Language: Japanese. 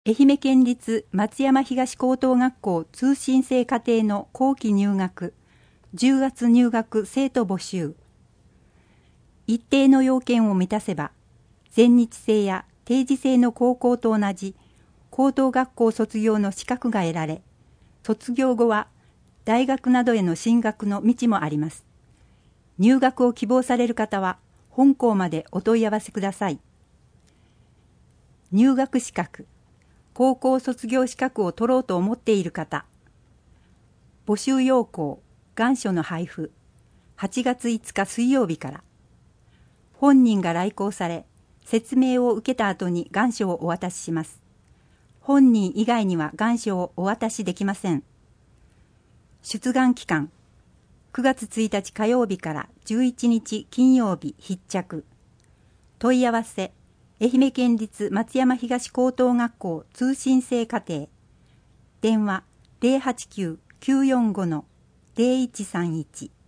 愛媛県立松山東高等学校通信制課程の後期入学、10月入学生徒募集。一定の要件を満たせば、全日制や定時制の高校と同じ高等学校卒業の資格が得られ、卒業後は大学などへの進学の道もあります。入学を希望される方は、本校までお問い合わせください。入学資格、高校卒業資格を取ろうと思っている方。募集要項、願書の配布、8月5日水曜日から。本人が来校され、説明を受けた後に願書をお渡しします。本人以外には願書をお渡しできません。出願期間、9月1日火曜日から11日金曜日必着。問い合わせ、愛媛県立松山東高等学校通信制課程。電話 089-945-0131